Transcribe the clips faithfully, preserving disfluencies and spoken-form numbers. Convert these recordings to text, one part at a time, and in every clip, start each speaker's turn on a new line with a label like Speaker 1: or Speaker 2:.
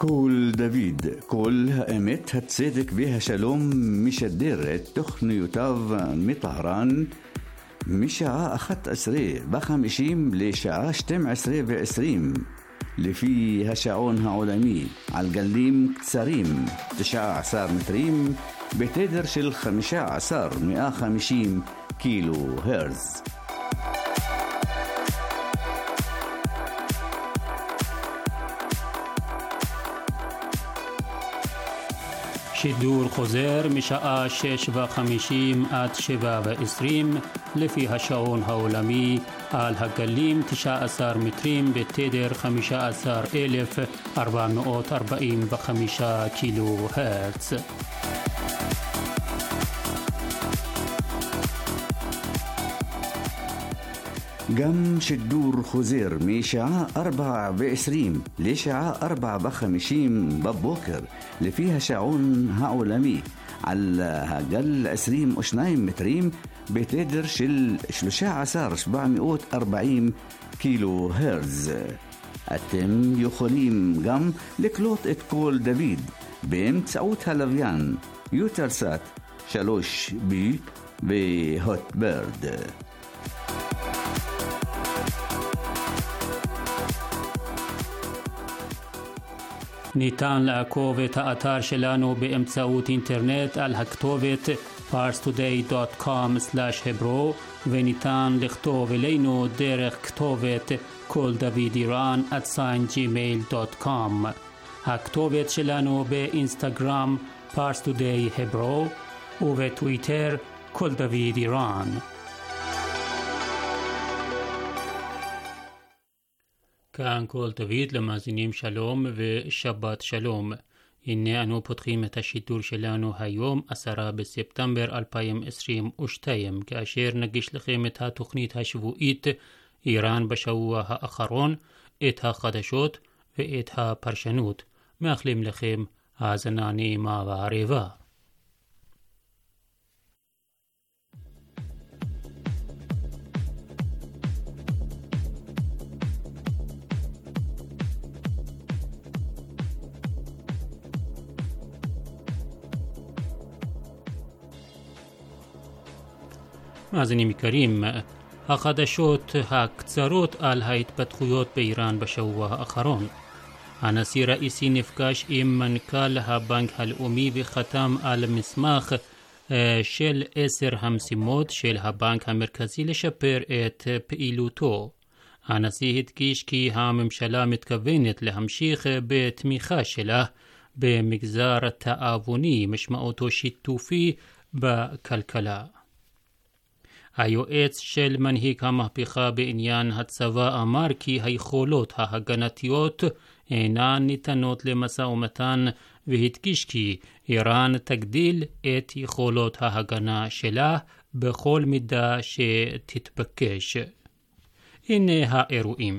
Speaker 1: קול דוד, קול האמת, הצדק והשלום, משדר את תוכניותיו מטהרן משעה אחת עשרה וחמישים לשעה שתים עשרה ועשרים לפי השעון העולמי, על גלים קצרים תשע עשרה מטרים בתדר של חמישה עשר מאה וחמישים קילו הרץ.
Speaker 2: שידור חוזר משעה שש וחמישים עד שבע ועשרים לפי השעון העולמי על הגלים תשע עשרה מטרים בתדר חמישה עשר אלף ארבע מאות ארבעים וחמישה קילו הרץ.
Speaker 1: גם שידור חוזר משעה ארבע ועשרים לשעה ארבע וחמישים בבוקר לפי השעון העולמי על הגל עשרים ושניים מטרים בתדר של שלושה עשר שבע מאות וארבעים קילו הרץ. אתם יכולים גם לקלוט את קול דוד באמצעות הלוויין יוטלסאט שלוש בי והוטברד.
Speaker 2: ניתן לעקוב את האתר שלנו באמצעות אינטרנט על הכתובת פארס טודיי דוט קום סלאש hebro וניתן לכתוב אלינו דרך כתובת קול דוד איראן at gmail דוט קום. הכתובת שלנו באינסטגרם פארס טודיי hebro ובטוויטר קול דוד איראן. כאן קול דוד, למאזינים שלום ושבת שלום. הנה אנו פותחים את השידור שלנו היום, עשרה בספטמבר אלפיים עשרים ושתיים, כאשר נגיש לכם את התוכנית השבועית איראן בשבוע האחרון, את החדשות ואת הפרשנות. מאחלים לכם האזנה נעימה וערבה. מאזינים יקרים, החדשות הקצרות על ההתפתחויות באיראן בשבוע האחרון. הנשיא ראיסי נפגש עם מנכ"ל הבנק הלאומי וחתם על מסמך של עשר המשימות של הבנק המרכזי לשפר את פעילותו. הנשיא הדגיש כי הממשלה מתכוונת להמשיך בתמיכה שלה במגזר תאבוני, משמעותו שיתופי בכלכלה. היועץ של מנהיג המהפכה בעניין הצבא אמר כי היכולות ההגנתיות אינן ניתנות למשא ומתן, והדגיש כי איראן תגדיל את יכולות ההגנה שלה בכל מידה שתתבקש. הנה האירועים.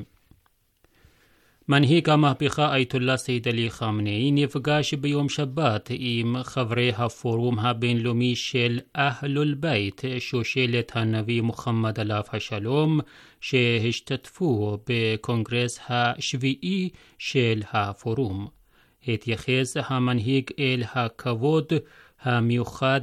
Speaker 2: מנהיג המהפכה אייתוללה סייד עלי חמנאי נפגש ביום שבת עם חברי הפורום הבינלאומי של אהלול בית, שושלת הנביא מוחמד עליו השלום, שהשתתפו בקונגרס השביעי של הפורום. התייחס המנהיג אל הכבוד המיוחד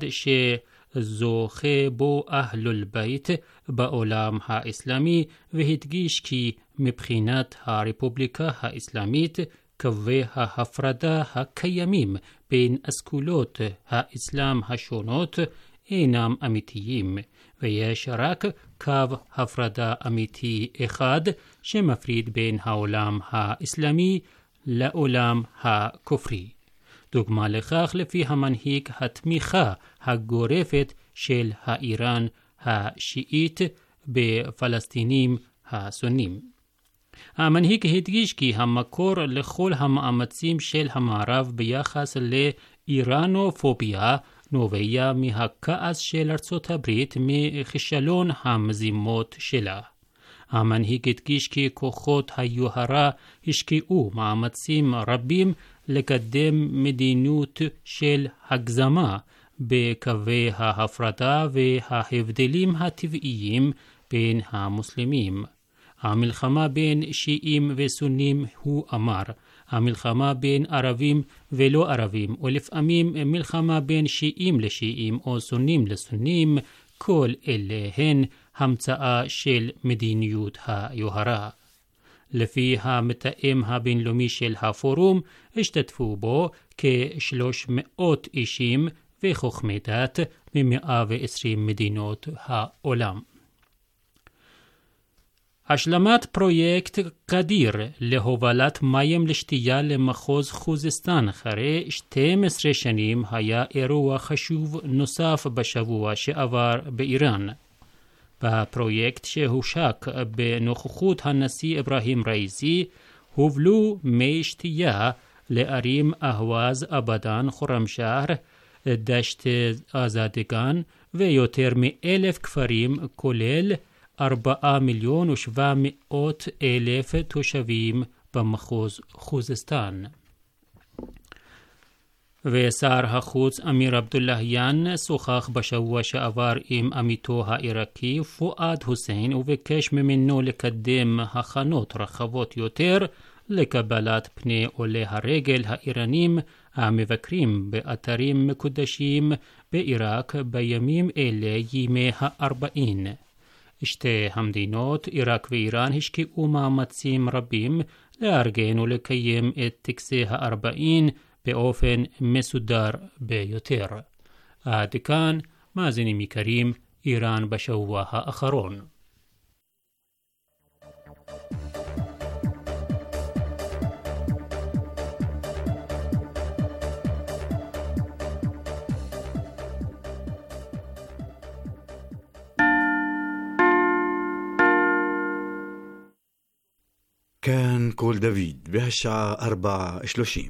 Speaker 2: שזוכה בו אהלול בית בעולם האסלאמי, והדגיש כי מבחינת הרפובליקה האסלאמית קווי ההפרדה הקיימים בין אסכולות האסלאם השונות אינם אמיתיים, ויש רק קו הפרדה אמיתי אחד שמפריד בין העולם האסלאמי לעולם הכופרי. דוגמה לכך, לפי המנהיג, התמיכה הגורפת של האיראן השיעית בפלסטינים הסונים. המנהיג הדגיש כי המקור לכל המאמצים של המערב ביחס לאיראנופוביה נובע מהכעס של ארצות הברית מכישלון המזימות שלה. המנהיג הדגיש כי כוחות היוהרה השקיעו מאמצים רבים לקדם מדיניות של הגזמה בקווי ההפרדה וההבדלים הטבעיים בין המוסלמים. המלחמה בין שיעים וסונים, הוא אמר, המלחמה בין ערבים ולא ערבים, ולפעמים מלחמה בין שיעים לשיעים או סונים לסונים, כל אלה הן המצאה של מדיניות היוהרה. לפי המתאם הבינלאומי של הפורום, השתתפו בו כ-שלוש מאות אישים וחוכמי דת מ-מאה ועשרים מדינות העולם. השלמת פרויקט קדיר להובלת מים לשתייה למחוז חוזסטן אחרי שתים עשרה שנים היה אירוע חשוב נוסף בשבוע שעבר באיראן. בפרויקט שהושק בנוכחות הנשיא אברהים ראיסי הובלו מי שתייה לערים אהווז, אבדן, חורמשהר, דשת אזדגן ויותר מאלף כפרים, כולל ארבעה מיליון ושבע מאות אלף תושבים במחוז חוזסטן. ושר החוץ אמיר עבדולהיאן שוחח בשבוע שעבר עם עמיתו העיראקי פואד חוסיין וביקש ממנו לקדם הכנות רחבות יותר לקבלת פני עולי הרגל האיראנים המבקרים באתרים מקודשים בעיראק בימים אלה ימי הארבעין. שתי המדינות, עיראק ואיראן, השקיעו מאמצים רבים לארגן ולקיים את טקסי הארבעין באופן מסודר ביותר. עד כאן, מאזינים יקרים, איראן בשבוע האחרון.
Speaker 1: كان كول دافيد بهالساعة أربعة وثلاثين.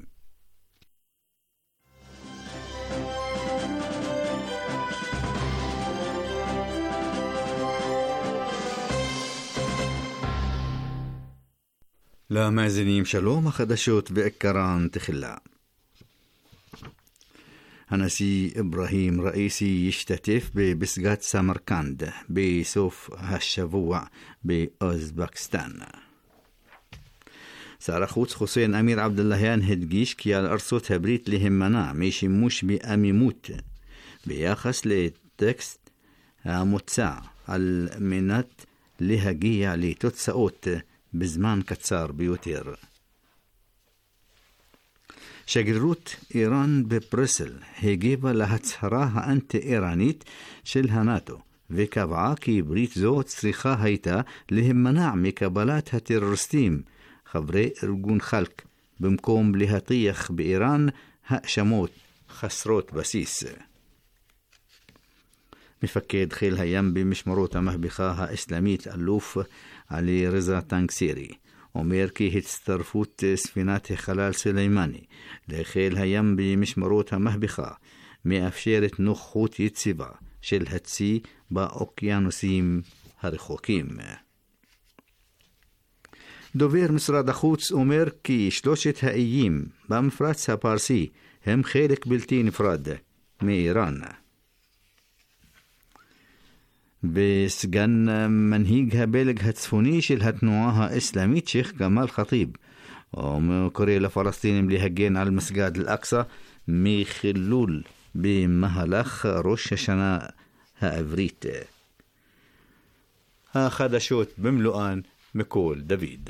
Speaker 1: למאזינים שלום, החדשות בעיקרן תחילה. הנשיא אברהים ראיסי ישתתף בפסגת סמרקנד בסוף השבוע באוזבקיסטן. שר החוץ חוסיין אמיר עבדולהיאן הדגיש כי על ארצות הברית להימנע משימוש בעמימות ביחס לטקסט המוצע על מנת להגיע לתוצאות בזמן קצר ביותר. שגרירות איראן בברסל הגיבה להצהרה האנטי-איראנית של הנאטו וקבעה כי ברית זו צריכה הייתה להימנע מקבלת הטרוריסטים חברי ארגון חלק במקום להטיח באיראן האשמות חסרות בסיס. מפקד חיל הים במשמרות המהפכה האסלאמית אלוף עלי רזה טנגסירי אומר כי הצטרפות ספינת החלל סולימני לחיל הים במשמרות המהפכה מאפשרת נוכחות יציבה של הצי באוקיינוסים הרחוקים. דובר משרד החוץ אומר כי שלושת האיים במפרץ הפרסי הם חלק בלתי נפרד מאיראן. וסגן מנהיג הפלג הצפוני של התנועה האסלאמית שייח כמאל ח'טיב קורא לפלסטינים להגן על מסגד אל-אקצא מחילול במהלך ראש השנה העברית. החדשות במלואן מקול דוד.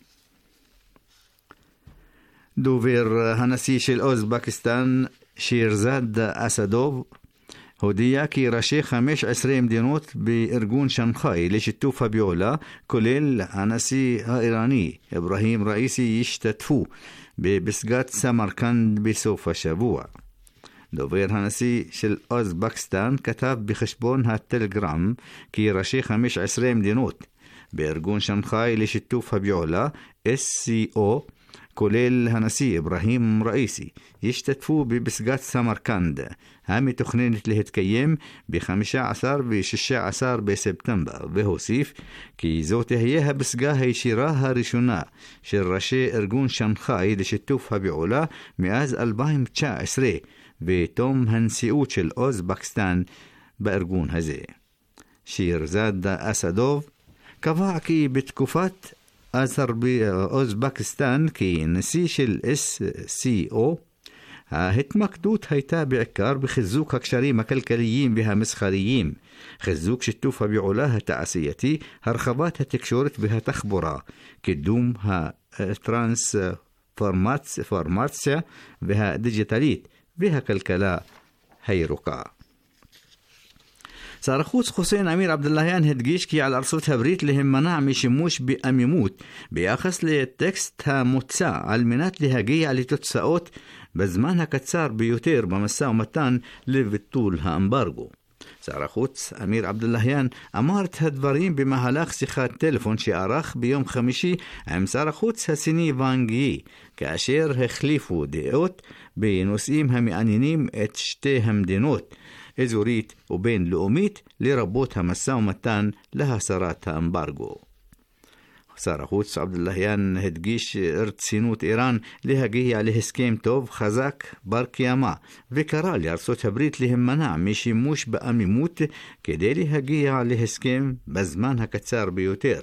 Speaker 1: דובר הנשיא של אוזבקיסטן שירזאד אסדוב הודיע כי ראשי חמש עשרה מדינות בארגון שנגחאי לשיתוף הפעולה כולל הנשיא האיראני אברהים ראיסי ישתתפו בפסגת סמרקנד בסוף השבוע. דובר הנשיא של אוזבקיסטן כתב בחשבון הטלגרם כי ראשי חמש עשרה מדינות בארגון שנגחאי לשיתוף הפעולה אס סי או כולל הנשיא אברהים ראיסי ישתתפו בפסגת סמרקנד המתוכננת להתקיים ב-חמישה עשר ו-שישה עשר בספטמבר, והוסיף כי זו תהיה הפסגה הישירה הראשונה של ראשי ארגון שנגחאי לשיתוף הפעולה מאז אלפיים ותשע עשרה ותום הנשיאות של אוזבקיסטן בארגון הזה. שירזאד אסדוב קבע כי בתקופת אוזבקיסטן כנשיא של אס סי או, ההתמקדות הייתה בעיקר בחיזוק הקשרים הכלכליים והמסחריים, חיזוק שיתוף הפעולה התעשייתי, הרחבת התקשורת והתחבורה, קידום הטרנספורמציה והדיגיטלית והכלכלה הירוקה. שר החוץ חוסיין אמיר עבדאללהיאן הדגיש כי על ארצות הברית להימנע משימוש בעמימות ביחס לטקסט המוצע על מנת להגיע לתוצאות בזמן הקצר ביותר במשא ומתן לביטול האמברגו. שר החוץ אמיר עבדאללהיאן אמר את הדברים במהלך שיחת טלפון שערך ביום חמישי עם שר החוץ הסיני ואנג יי, כאשר החליפו דעות בנושאים המעניינים את שתי המדינות, אזורית ובינלאומית, לרבות המשא ומתן להסרת האמברגו. שר החוץ עבדאללהיאן הדגיש רצינות איראן להגיע להסכם טוב, חזק, בר קיימא, וקרא לארצות הברית להימנע משימוש בעמימות כדי להגיע להסכם בזמן הקצר ביותר.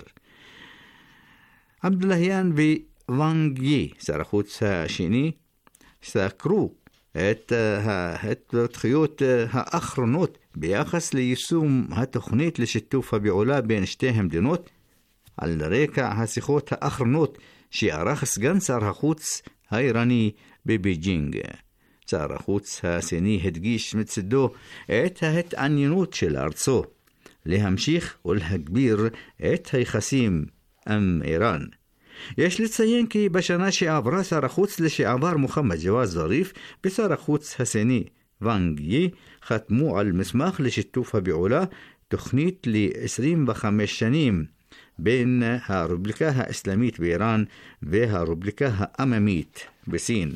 Speaker 1: עבדאללהיאן וואנג יי, שר החוץ השני, סקרו את ההתפתחויות האחרונות ביחס ליישום התוכנית לשיתוף הפעולה בין שתי המדינות, על רקע השיחות האחרונות שערך סגן שר החוץ האיראני בבייג'ינג. שר החוץ הסיני הדגיש מצדו את ההתעניינות של ארצו להמשיך ולהגביר את היחסים עם איראן. יש לציין כי בשנה שעברה שר החוץ לשעבר מוחמד ג'וואד זריף ושר החוץ הסיני ואנג יי חתמו על מסמך לשיתוף הפעולה, תוכנית ל-עשרים וחמש שנים בין הרפובליקה האסלאמית באיראן והרפובליקה העממית בסין.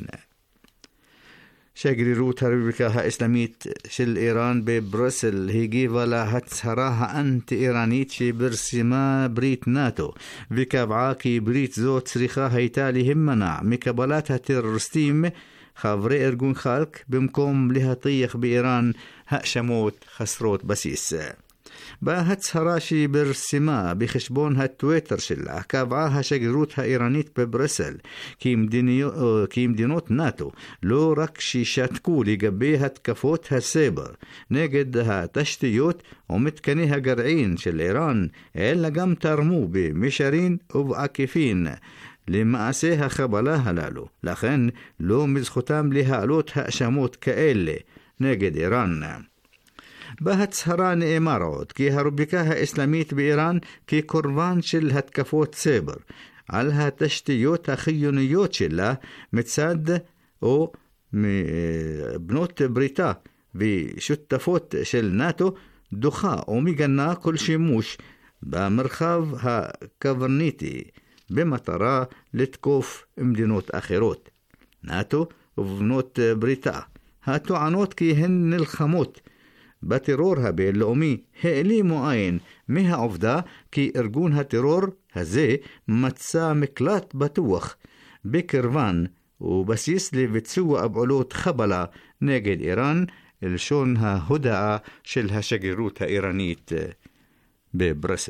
Speaker 1: שגרירות הרפובליקה האסלאמית של איראן בברסל הגיבה להצהרה האנטי-איראנית שפרסמה ברית נאטו, וקבעה כי ברית זו צריכה הייתה להימנע מקבלת הטרוריסטים חברי ארגון חלק במקום להטיח באיראן האשמות חסרות בסיס. בהצהרה שפרסמה בחשבון הטוויטר שלה קבעה השגרירות האיראנית בברסל כי, מדיני... כי מדינות נאטו לא רק ששתקו לגבי התקפות הסייבר נגד התשתיות ומתקני הגרעין של איראן, אלא גם תרמו במישרין ובעקיפין למעשי החבלה הללו. לכן לא מזכותם להעלות האשמות כאלה נגד איראן. בהצהרה נאמר עוד כי הרפובליקה האסלאמית באיראן כקורבן של התקפות סייבר על התשתיות החיוניות שלה מצד או מבנות בריתה ושותפות של נאטו, דוחה ומגנה כל שימוש במרחב הקברניטי במטרה לתקוף מדינות אחרות. נאטו ובנות בריתה הטוענות כי הן נלחמות בטרור הבינלאומי העלימו עין מהעובדה כי ארגון הטרור הזה מצא מקלט בטוח בקרבן ובסיס לביצוע פעולות חבלה נגד איראן, לשון ההודעה של השגרירות האיראנית בברסל.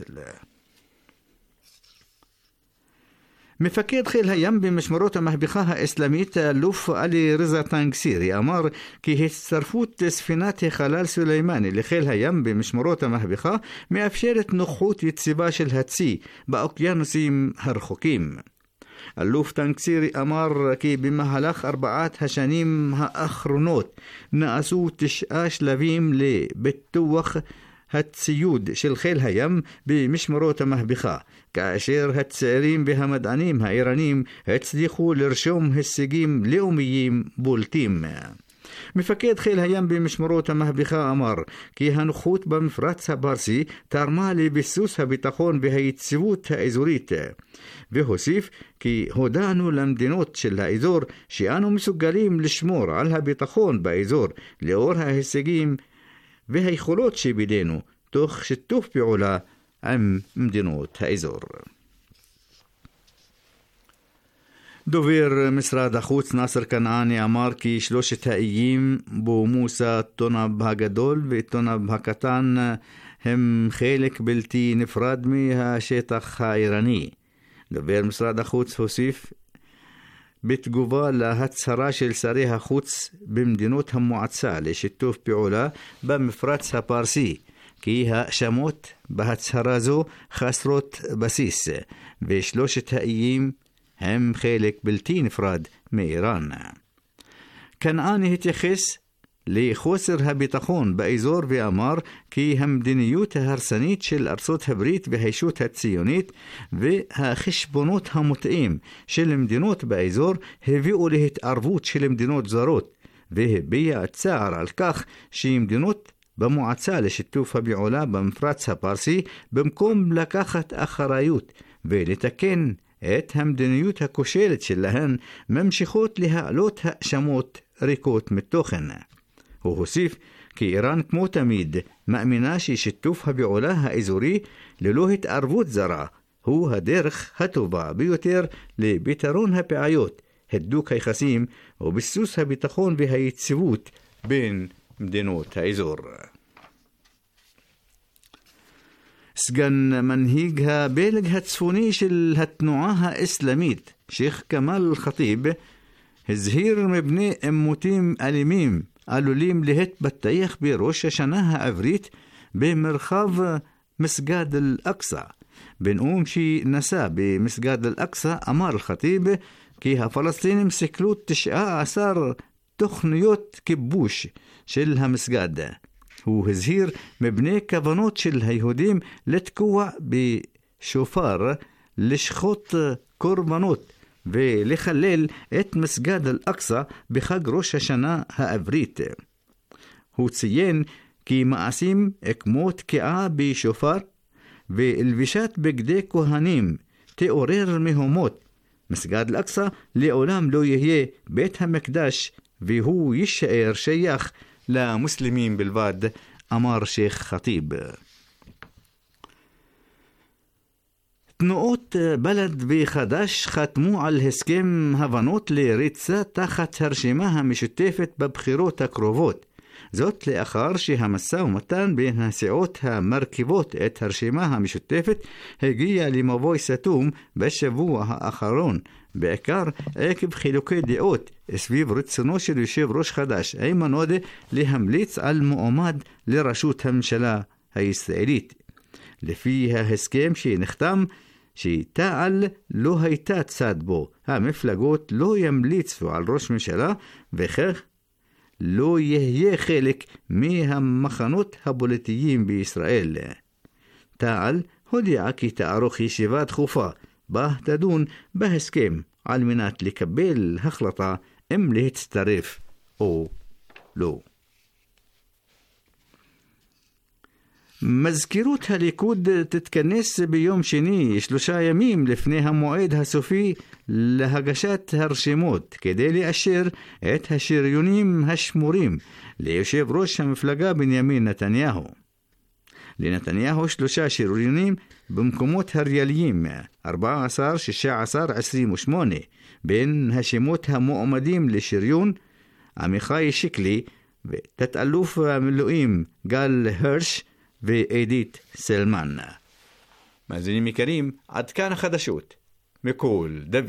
Speaker 1: מפקד חיל הים במשמרות המהפכה האסלאמית אלוף עלי רזה טנגסירי אמר כי הצטרפות ספינת החלל סולימני לחיל הים במשמרות המהפכה מאפשרת נוחות יציבה של הצי באוקיינוסים הרחוקים. אלוף טנגסירי אמר כי במהלך ארבעת השנים האחרונות נעשו תשעה שלבים לביטוח הציוד של חיל הים במשמרות המהפכה, כאשר הצעירים והמדענים האיראנים הצליחו לרשום הישגים לאומיים בולטים. מפקד חיל הים במשמרות המהפכה אמר כי הנוחות במפרץ הפרסי תרמה לביסוס הביטחון והיציבות האזורית, והוסיף כי הודענו למדינות של האזור שאנו מסוגלים לשמור על הביטחון באזור לאור ההישגים והיכולות שבידינו, תוך שיתוף פעולה עם מדינות האזור. דובר משרד החוץ נאסר כנעני אמר כי שלושת האיים בו מוסא, טונב הגדול וטונב הקטן הם חלק בלתי נפרד מהשטח האיראני. דובר משרד החוץ הוסיף בתגובה להצהרה של שרי החוץ במדינות המועצה לשיתוף פעולה במפרץ הפרסי, כי האשמות בהצהרה זו חסרות בסיס, ושלושת האיים הם חלק בלתי נפרד מאיראן. כנעני התייחס לחוסר הביטחון באזור ואמר כי המדיניות ההרסנית של ארצות הברית והישות הציונית והחשבונות המוטעים של מדינות באזור הביאו להתערבות של מדינות זרות, והביע צער על כך שמדינות במועצה לשיתוף הפעולה במפרץ הפרסי, במקום לקחת אחריות ולתקן את המדיניות הכושלת שלהן, ממשיכות להעלות האשמות ריקות מתוכן. הוא הוסיף כי איראן כמו תמיד מאמינה ששיתוף הפעולה האזורי ללא התערבות זרה הוא הדרך הטובה ביותר לפתרון הבעיות, הדוק היחסים וביסוס הביטחון והיציבות בין מדינות האזור. סגן מנהיג הפלג הצפוני של התנועה האסלאמית, שייח כמאל ח'טיב, הזהיר מפני עימותים אלימים עלולים להתפתח בראש השנה העברית במרחב מסגד אל-אקצא. בנאום שנשא במסגד אל-אקצא אמר ח'טיב כי הפלסטינים סיכלו תשע עשרה תוכניות כיבוש של המסגד. הוא הזהיר מפני כוונות של היהודים לתקוע בשופר, לשחוט קורבנות ולחלל את מסגד אל-אקצא בחג ראש השנה העברית. הוא ציין כי מעשים כמו תקיעה בשופר ולבישת בגדי כהנים תעורר מהומות. מסגד אל-אקצא לעולם לא יהיה בית המקדש והוא יישאר שייך למוסלמים בלבד, אמר שייח ח'טיב. תנועות בל"ד וחד"ש חתמו על הסכם הבנות לריצה תחת הרשימה המשותפת בבחירות הקרובות. זאת לאחר שהמשא ומתן בין הסיעות המרכיבות את הרשימה המשותפת הגיע למבוי סתום בשבוע האחרון, בעיקר עקב חילוקי דעות סביב רצונו של יושב ראש חד"ש איימן עודה להמליץ על מועמד לראשות הממשלה הישראלית. לפי ההסכם שנחתם, שתע"ל לא הייתה צד בו, המפלגות לא ימליצו על ראש ממשלה, וכך לא יהיה חלק מהמחנות הפוליטיים בישראל. תע"ל הודיעה כי תערוך ישיבה דחופה בה תדון בהסכם על מנת לקבל החלטה אם להצטרף או לא. מזכירות הליכוד תתכנס ביום שני, שלושה ימים לפני המועד הסופי להגשת הרשימות, כדי לאשר את השריונים השמורים ליושב ראש המפלגה בנימין נתניהו. לנתניהו שלושה שריונים במקומות הריאליים, ארבע עשרה, שישה עשר, עשרים ושמונה. בין השמות המועמדים לשריון, עמיחי שיקלי ותת-אלוף המילואים גל הרש ואדית סלמן. מאזינים יקרים, עד כאן החדשות מכל דוד.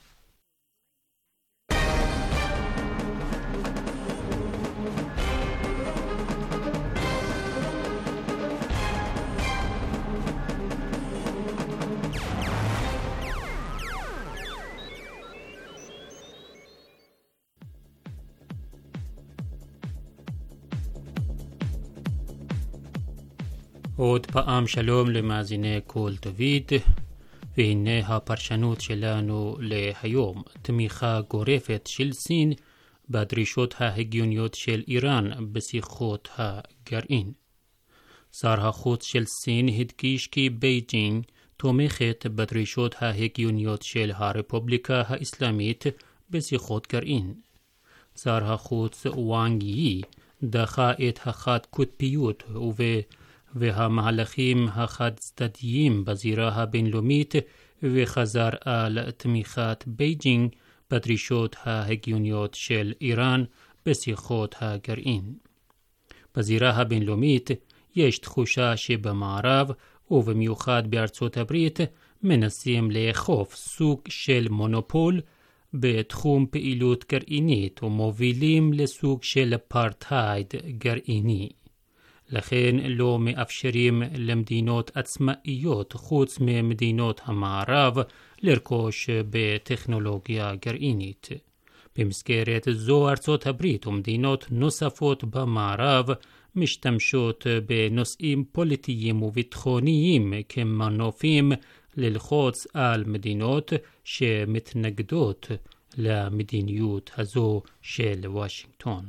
Speaker 2: עוד פעם שלום למאזיני כל דוד, והנה הפרשנות שלנו להיום. תמיכה גורפת של סין בדרישות ההגיוניות של איראן בשיחות הגרעין. שר החוץ של סין הדגיש כי בייג'ינג תומכת בדרישות ההגיוניות של הרפובליקה האסלאמית בשיחות גרעין. שר החוץ וואנג יי דחה את החד-קוטביות וב והמהלכים החד-צדדיים בזירה הבינלאומית וחזר על תמיכת בייג'ינג בדרישות ההגיוניות של איראן בשיחות הגרעין. בזירה הבינלאומית יש תחושה שבמערב ובמיוחד בארצות הברית מנסים לאכוף סוג של מונופול בתחום פעילות גרעינית ומובילים לסוג של אפרטהייד גרעיני. לכן לא מאפשרים למדינות עצמאיות חוץ ממדינות המערב לרכוש בטכנולוגיה גרעינית. במסגרת זו ארצות הברית ומדינות נוספות במערב משתמשות בנושאים פוליטיים וביטחוניים כמנופים ללחוץ על מדינות שמתנגדות למדיניות הזו של וושינגטון.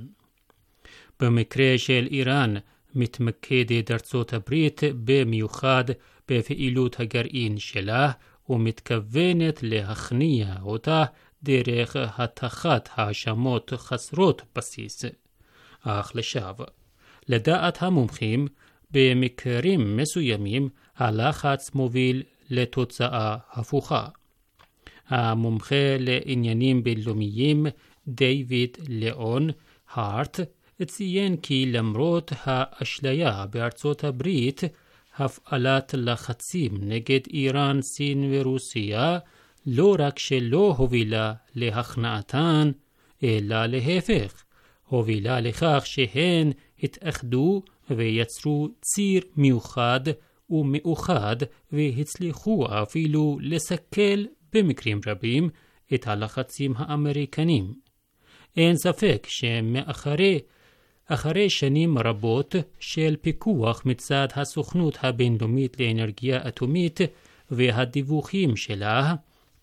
Speaker 2: במקרה של איראן מתמקדת ארצות הברית במיוחד בפעילות הגרעין שלה ומתכוונת להכניע אותה דרך הטחת האשמות חסרות בסיס. אך לשווא, לדעת המומחים, במקרים מסוימים הלחץ מוביל לתוצאה הפוכה. המומחה לעניינים בינלאומיים דיוויד ליאון הארט ציין כי למרות האשליה בארצות הברית, הפעלת לחצים נגד איראן, סין ורוסיה לא רק שלא הובילה להכנעתן, אלא להפך, הובילה לכך שהן התאחדו ויצרו ציר מיוחד ומאוחד והצליחו אפילו לסכל במקרים רבים את הלחצים האמריקנים. אין ספק שמאחרי אחרי שנים רבות של פיקוח מצד הסוכנות הבינלאומית לאנרגיה אטומית והדיווחים שלה,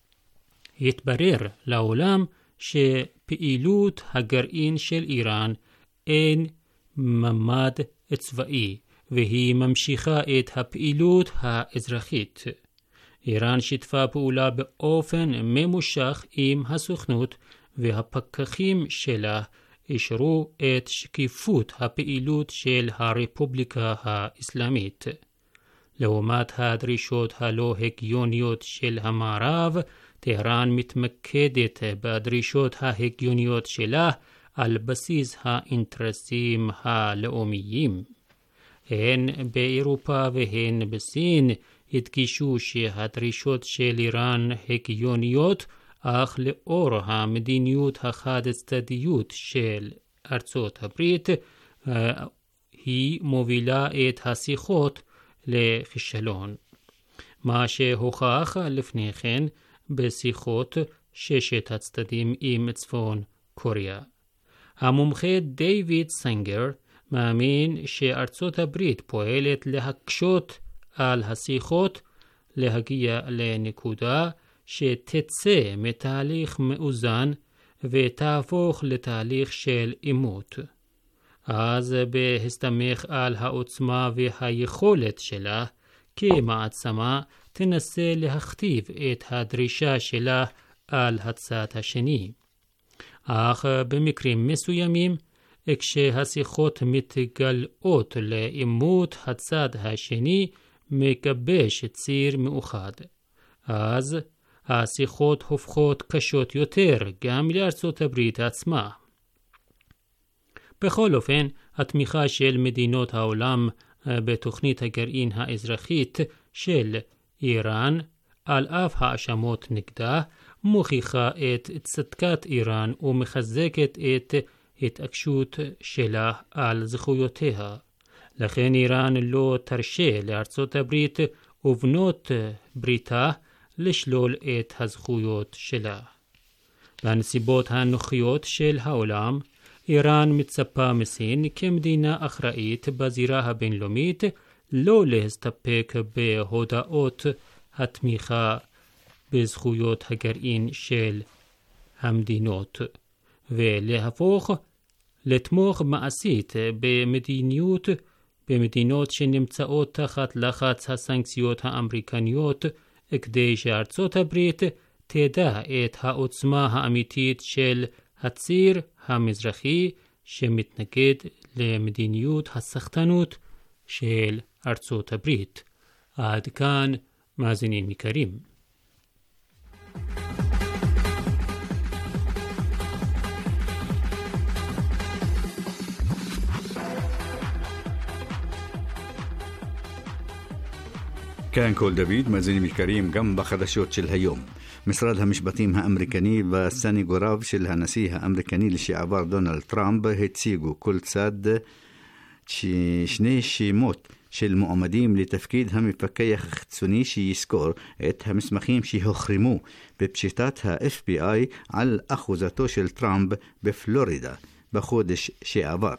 Speaker 2: התברר לעולם שפעילות הגרעין של איראן אין ממד צבאי, והיא ממשיכה את הפעילות האזרחית. איראן שיתפה פעולה באופן ממושך עם הסוכנות, והפקחים שלה אישרו את שקיפות הפעילות של הרפובליקה האסלאמית. לעומת הדרישות הלא הגיוניות של המערב, טהרן מתמקדת בדרישות ההגיוניות שלה על בסיס האינטרסים הלאומיים. הן באירופה והן בסין הדגישו שהדרישות של איראן הגיוניות, אך לאור המדיניות החד-צדדיות של ארצות הברית, היא מובילה את השיחות לכישלון. מה שהוכח לפני כן בשיחות ששת הצדדים עם צפון קוריאה. המומחה דיוויד סנגר מאמין שארצות הברית פועלת להקשות על השיחות להגיע לנקודה שתצא מתהליך מאוזן ותהפוך לתהליך של עימות. אז בהסתמך על העוצמה והיכולת שלה כמעצמה תנסה להכתיב את הדרישה שלה על הצד השני. אך במקרים מסוימים, כשהשיחות מתגלעות לעימות, הצד השני מגבש ציר מאוחד. אז השיחות הופכות קשות יותר גם לארצות הברית עצמה. בכל אופן, התמיכה של מדינות העולם בתוכנית הגרעין האזרחית של איראן, על אף האשמות נגדה, מוכיחה את צדקת איראן ומחזקת את התעקשות שלה על זכויותיה. לכן איראן לא תרשה לארצות הברית ובנות בריתה לשלול את הזכויות שלה. בנסיבות הנוחיות של העולם, איראן מצפה מסין כמדינה אחראית בזירה הבינלאומית לא להסתפק בהודעות התמיכה בזכויות הגרעין של המדינות, ולהפוך לתמוך מעשית במדיניות במדינות שנמצאות תחת לחץ הסנקציות האמריקניות, כדי שארצות הברית תדע את העוצמה האמיתית של הציר המזרחי שמתנגד למדיניות הסחטנות של ארצות הברית. עד כאן, מאזינים יקרים.
Speaker 1: كان كول دافيد مازني الكريم جنب خدشوت של היום. משרד המשפטים האמריקני והסניגוריו של הנשיא האמריקני לשעבר דונלד טראמפ הציגו כל צד שני שמות של מועמדים לתפקיד המפקח החיצוני שיזכור את המסמכים שהוחרמו בפשיטת ה-אף בי איי על אחוזתו של טראמפ בפלורידה בחודש שעבר.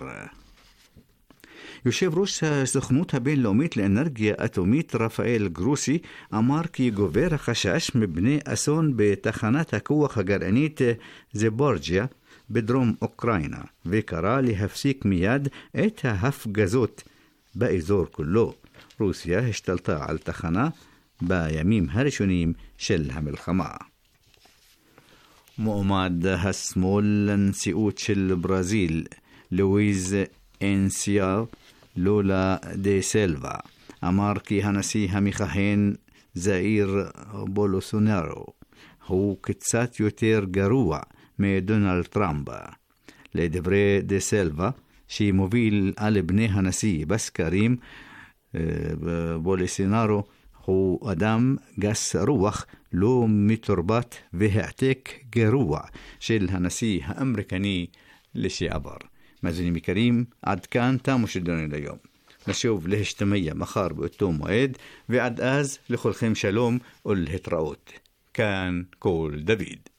Speaker 1: יושב ראש הסוכנות הבינלאומית לאנרגיה אטומית רפאל גרוסי אמר כי גובר החשש מבני אסון בתחנת הכוח הגרעינית זפוריז'יה בדרום אוקראינה, וקרא להפסיק מיד את ההפגזות באזור כולו. רוסיה השתלטה על תחנה בימים הראשונים של המלחמה. מועמד השמאל לנשיאות של ברזיל, לואיז אינסיאר לולה דה סילבה, אמר כי הנשיא המכהן זאיר בולסונארו הוא קצת יותר גרוע מדונלד טראמפ. לדברי דה סילבה, שמוביל על בני הנשיא בסקרים, בולסונארו הוא אדם גס רוח, לא מתורבת והעתק גרוע של הנשיא האמריקני לשעבר. מאזינים יקרים, עד כאן תמו שלנו ליום. נשוב להשתמע מחר באותו מועד, ועד אז לכולכם שלום ולהתראות. כאן קול דוד.